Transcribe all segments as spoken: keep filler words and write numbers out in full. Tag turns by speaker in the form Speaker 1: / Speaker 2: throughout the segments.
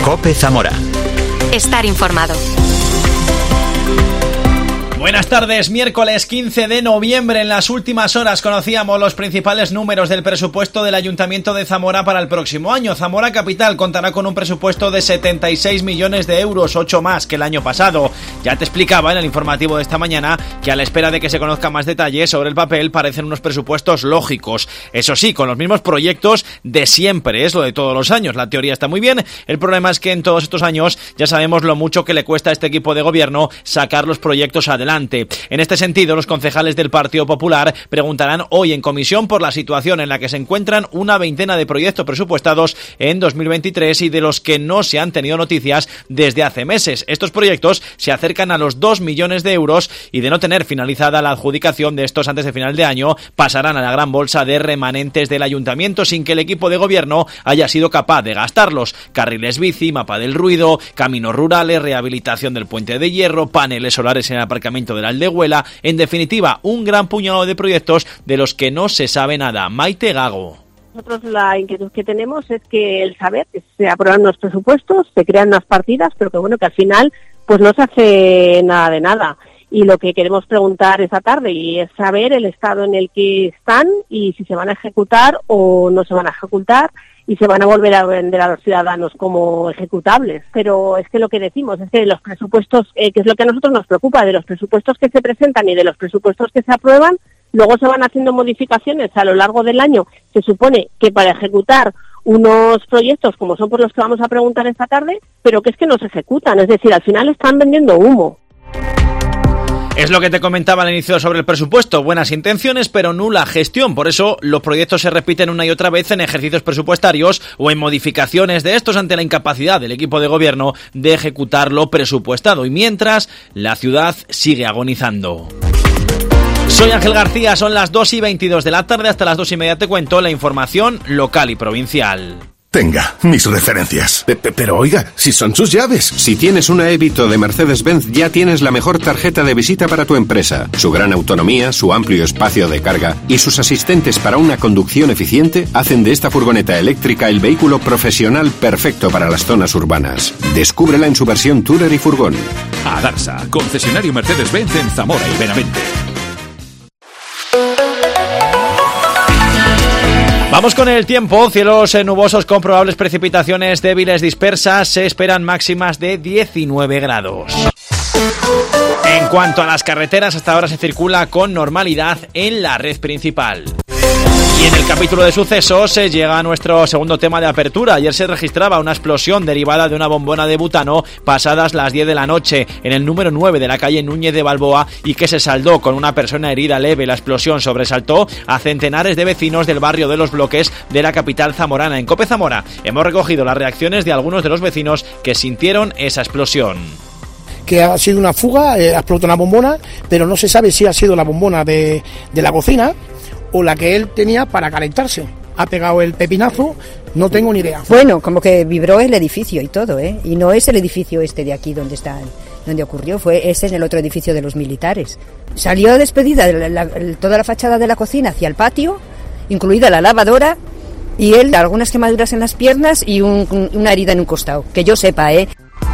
Speaker 1: COPE Zamora.
Speaker 2: Estar informado.
Speaker 3: Buenas tardes, miércoles quince de noviembre. En las últimas horas conocíamos los principales números del presupuesto del Ayuntamiento de Zamora para el próximo año. Zamora Capital contará con un presupuesto de setenta y seis millones de euros, ocho más que el año pasado. Ya te explicaba en el informativo de esta mañana que a la espera de que se conozcan más detalles sobre el papel parecen unos presupuestos lógicos. Eso sí, con los mismos proyectos de siempre, es lo de todos los años. La teoría está muy bien, el problema es que en todos estos años ya sabemos lo mucho que le cuesta a este equipo de gobierno sacar los proyectos adelante. En este sentido, los concejales del Partido Popular preguntarán hoy en comisión por la situación en la que se encuentran una veintena de proyectos presupuestados en dos mil veintitrés y de los que no se han tenido noticias desde hace meses. Estos proyectos se acercan a los dos millones de euros y de no tener finalizada la adjudicación de estos antes de final de año, pasarán a la gran bolsa de remanentes del ayuntamiento sin que el equipo de gobierno haya sido capaz de gastarlos. Carriles bici, mapa del ruido, caminos rurales, rehabilitación del puente de hierro, paneles solares en el aparcamiento de la Aldehuela, en definitiva, un gran puñado de proyectos de los que no se sabe nada. Maite Gago.
Speaker 4: Nosotros la inquietud que tenemos es que el saber que se aprueban los presupuestos, se crean unas partidas, pero que bueno, que al final pues no se hace nada de nada. Y lo que queremos preguntar esta tarde y es saber el estado en el que están y si se van a ejecutar o no se van a ejecutar y se van a volver a vender a los ciudadanos como ejecutables. Pero es que lo que decimos es que los presupuestos, eh, que es lo que a nosotros nos preocupa, de los presupuestos que se presentan y de los presupuestos que se aprueban, luego se van haciendo modificaciones a lo largo del año. Se supone que para ejecutar unos proyectos como son por los que vamos a preguntar esta tarde, pero que es que no se ejecutan, es decir, al final están vendiendo humo.
Speaker 3: Es lo que te comentaba al inicio sobre el presupuesto, buenas intenciones pero nula gestión, por eso los proyectos se repiten una y otra vez en ejercicios presupuestarios o en modificaciones de estos ante la incapacidad del equipo de gobierno de ejecutar lo presupuestado y mientras la ciudad sigue agonizando. Soy Ángel García, son las dos y veintidós de la tarde, hasta las dos y media te cuento la información local y provincial.
Speaker 5: Tenga, mis referencias. Pe- pe- pero oiga, si son sus llaves.
Speaker 6: Si tienes una Evito de Mercedes-Benz, ya tienes la mejor tarjeta de visita para tu empresa. Su gran autonomía, su amplio espacio de carga y sus asistentes para una conducción eficiente hacen de esta furgoneta eléctrica el vehículo profesional perfecto para las zonas urbanas. Descúbrela en su versión Tourer y furgón.
Speaker 7: Adarsa, concesionario Mercedes-Benz en Zamora y Benavente.
Speaker 3: Vamos con el tiempo, cielos nubosos con probables precipitaciones débiles dispersas, se esperan máximas de diecinueve grados. En cuanto a las carreteras, hasta ahora se circula con normalidad en la red principal. Y en el capítulo de sucesos se llega a nuestro segundo tema de apertura. Ayer se registraba una explosión derivada de una bombona de butano pasadas las diez de la noche en el número nueve de la calle Núñez de Balboa y que se saldó con una persona herida leve. La explosión sobresaltó a centenares de vecinos del barrio de Los Bloques de la capital zamorana. En COPE Zamora hemos recogido las reacciones de algunos de los vecinos que sintieron esa explosión.
Speaker 8: Que ha sido una fuga, eh, ha explotado una bombona, pero no se sabe si ha sido la bombona de, de la cocina o la que él tenía para calentarse. Ha pegado el pepinazo, no tengo ni idea.
Speaker 9: Bueno, como que vibró el edificio y todo, ¿eh? Y no es el edificio este de aquí donde está, donde ocurrió, fue este es el otro edificio de los militares. Salió despedida la, la, toda la fachada de la cocina hacia el patio, incluida la lavadora, y él algunas quemaduras en las piernas y un, una herida en un costado, que yo sepa, ¿eh?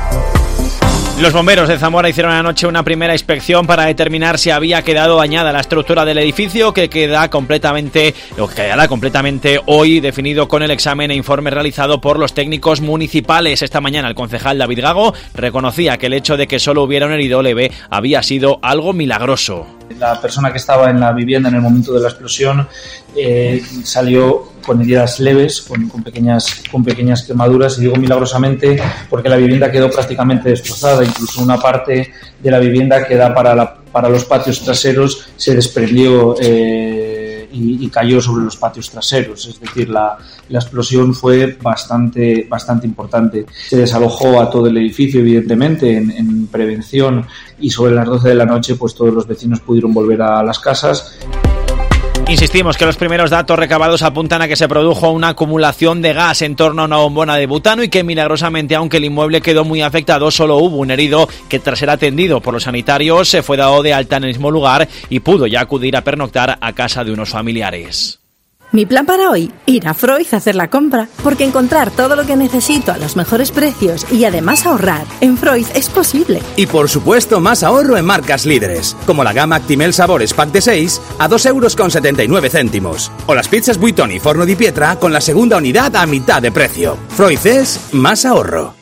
Speaker 3: Los bomberos de Zamora hicieron anoche una primera inspección para determinar si había quedado dañada la estructura del edificio, que queda completamente, o que quedará completamente hoy definido con el examen e informe realizado por los técnicos municipales. Esta mañana el concejal David Gago reconocía que el hecho de que solo hubiera un herido leve había sido algo milagroso.
Speaker 10: La persona que estaba en la vivienda en el momento de la explosión eh, salió con heridas leves, con, con, pequeñas, con pequeñas quemaduras, y digo milagrosamente porque la vivienda quedó prácticamente destrozada, incluso una parte de la vivienda que da para, la, para los patios traseros se desprendió eh, y, y cayó sobre los patios traseros, es decir, la, la explosión fue bastante, bastante importante. Se desalojó a todo el edificio, evidentemente, en, en prevención, y sobre las doce de la noche pues todos los vecinos pudieron volver a las casas.
Speaker 3: Insistimos que los primeros datos recabados apuntan a que se produjo una acumulación de gas en torno a una bombona de butano y que milagrosamente, aunque el inmueble quedó muy afectado, solo hubo un herido que tras ser atendido por los sanitarios se fue dado de alta en el mismo lugar y pudo ya acudir a pernoctar a casa de unos familiares.
Speaker 1: Mi plan para hoy, ir a Freud a hacer la compra, porque encontrar todo lo que necesito a los mejores precios y además ahorrar en Freud es posible.
Speaker 11: Y por supuesto más ahorro en marcas líderes, como la gama Actimel Sabores Pack de seis a dos euros con setenta y nueve céntimos. O las pizzas Buitoni Forno di Pietra con la segunda unidad a mitad de precio. Freud es más ahorro.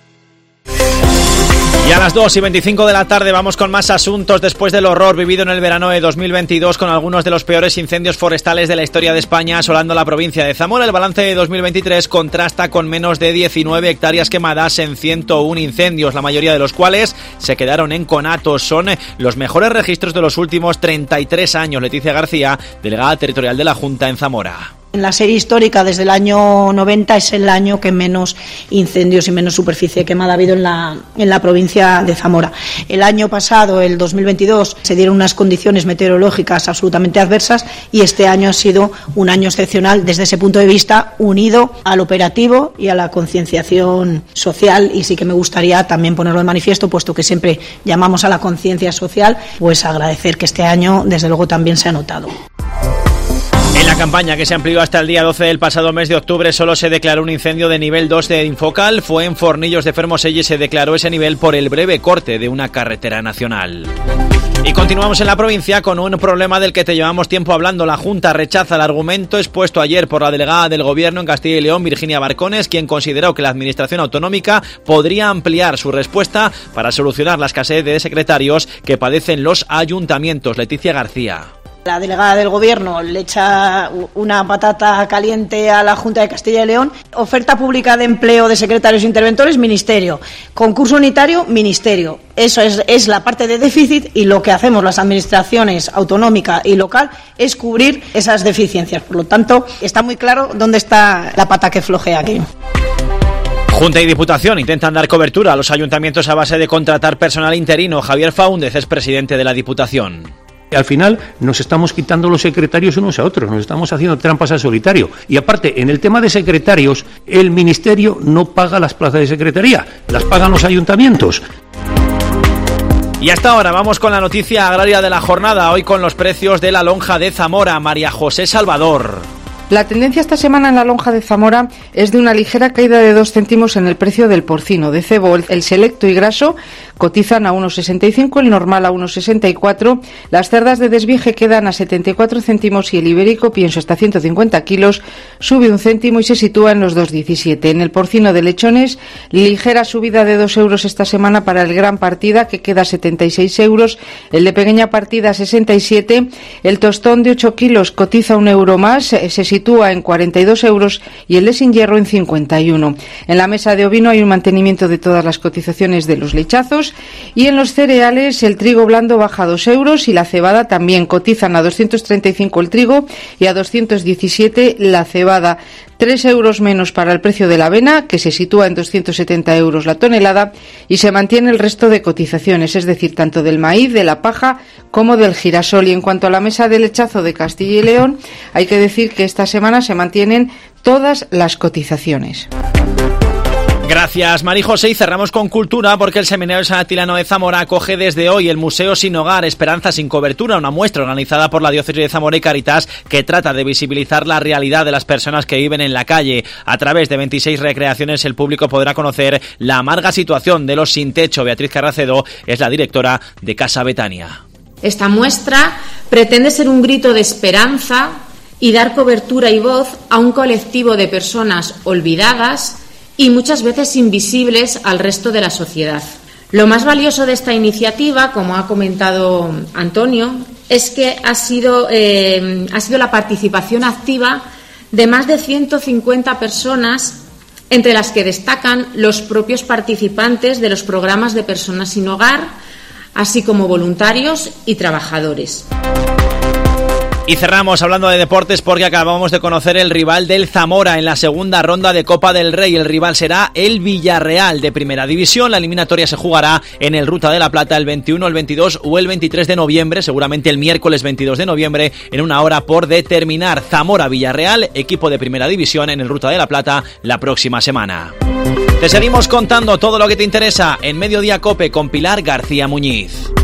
Speaker 3: Y a las dos y veinticinco de la tarde vamos con más asuntos después del horror vivido en el verano de dos mil veintidós con algunos de los peores incendios forestales de la historia de España asolando la provincia de Zamora. El balance de dos mil veintitrés contrasta con menos de diecinueve hectáreas quemadas en ciento uno incendios, la mayoría de los cuales se quedaron en conatos. Son los mejores registros de los últimos treinta y tres años. Leticia García, delegada territorial de la Junta en Zamora.
Speaker 12: En la serie histórica, desde el año noventa, es el año que menos incendios y menos superficie quemada ha habido en la, en la provincia de Zamora. El año pasado, el dos mil veintidós, se dieron unas condiciones meteorológicas absolutamente adversas y este año ha sido un año excepcional desde ese punto de vista, unido al operativo y a la concienciación social. Y sí que me gustaría también ponerlo de manifiesto, puesto que siempre llamamos a la conciencia social, pues agradecer que este año, desde luego, también se ha notado.
Speaker 3: En la campaña, que se amplió hasta el día doce del pasado mes de octubre, solo se declaró un incendio de nivel dos de Infocal. Fue en Fornillos de Fermoselle y se declaró ese nivel por el breve corte de una carretera nacional. Y continuamos en la provincia con un problema del que te llevamos tiempo hablando. La Junta rechaza el argumento expuesto ayer por la delegada del Gobierno en Castilla y León, Virginia Barcones, quien consideró que la Administración Autonómica podría ampliar su respuesta para solucionar la escasez de secretarios que padecen los ayuntamientos. Leticia García.
Speaker 12: La delegada del Gobierno le echa una patata caliente a la Junta de Castilla y León. Oferta pública de empleo de secretarios interventores, Ministerio. Concurso unitario, Ministerio. Eso es, es la parte de déficit, y lo que hacemos las administraciones autonómica y local es cubrir esas deficiencias. Por lo tanto, está muy claro dónde está la pata que flojea aquí.
Speaker 3: Junta y Diputación intentan dar cobertura a los ayuntamientos a base de contratar personal interino. Javier Faúndez es presidente de la Diputación.
Speaker 13: Al final nos estamos quitando los secretarios unos a otros, nos estamos haciendo trampas al solitario. Y aparte, en el tema de secretarios, el Ministerio no paga las plazas de secretaría, las pagan los ayuntamientos.
Speaker 3: Y hasta ahora vamos con la noticia agraria de la jornada, hoy con los precios de la lonja de Zamora. María José Salvador.
Speaker 14: La tendencia esta semana en la lonja de Zamora es de una ligera caída de dos céntimos en el precio del porcino. De cebo, el selecto y graso cotizan a uno sesenta y cinco, el normal a uno sesenta y cuatro, las cerdas de desvije quedan a setenta y cuatro céntimos y el ibérico, pienso hasta ciento cincuenta kilos, sube un céntimo y se sitúa en los dos diecisiete. En el porcino de lechones, ligera subida de dos euros esta semana para el gran partida, que queda a setenta y seis euros, el de pequeña partida a sesenta y siete, el tostón de ocho kilos cotiza un euro más, se sitúa en cuarenta y dos euros y el de sin hierro en cincuenta y uno. En la mesa de ovino hay un mantenimiento de todas las cotizaciones de los lechazos, y en los cereales el trigo blando baja dos euros y la cebada también cotizan a doscientos treinta y cinco el trigo y a doscientos diecisiete la cebada. Tres euros menos para el precio de la avena, que se sitúa en doscientos setenta euros la tonelada, y se mantiene el resto de cotizaciones, es decir, tanto del maíz, de la paja como del girasol. Y en cuanto a la mesa de lechazo de Castilla y León, hay que decir que esta semana se mantienen todas las cotizaciones.
Speaker 3: Gracias, María José. Y cerramos con cultura, porque el Seminario San Atilano de Zamora acoge desde hoy el Museo Sin Hogar, Esperanza sin Cobertura, una muestra organizada por la Diócesis de Zamora y Cáritas que trata de visibilizar la realidad de las personas que viven en la calle. A través de veintiséis recreaciones el público podrá conocer la amarga situación de los sin techo. Beatriz Carracedo es la directora de Casa Betania.
Speaker 15: Esta muestra pretende ser un grito de esperanza y dar cobertura y voz a un colectivo de personas olvidadas y muchas veces invisibles al resto de la sociedad. Lo más valioso de esta iniciativa, como ha comentado Antonio, es que ha sido, eh, ha sido la participación activa de más de ciento cincuenta personas, entre las que destacan los propios participantes de los programas de personas sin hogar, así como voluntarios y trabajadores.
Speaker 3: Y cerramos hablando de deportes, porque acabamos de conocer el rival del Zamora en la segunda ronda de Copa del Rey. El rival será el Villarreal de Primera División. La eliminatoria se jugará en el Ruta de la Plata el veintiuno, el veintidós o el veintitrés de noviembre, seguramente el miércoles veintidós de noviembre, en una hora por determinar. Zamora-Villarreal, equipo de Primera División en el Ruta de la Plata la próxima semana. Te seguimos contando todo lo que te interesa en Mediodía Cope con Pilar García Muñiz.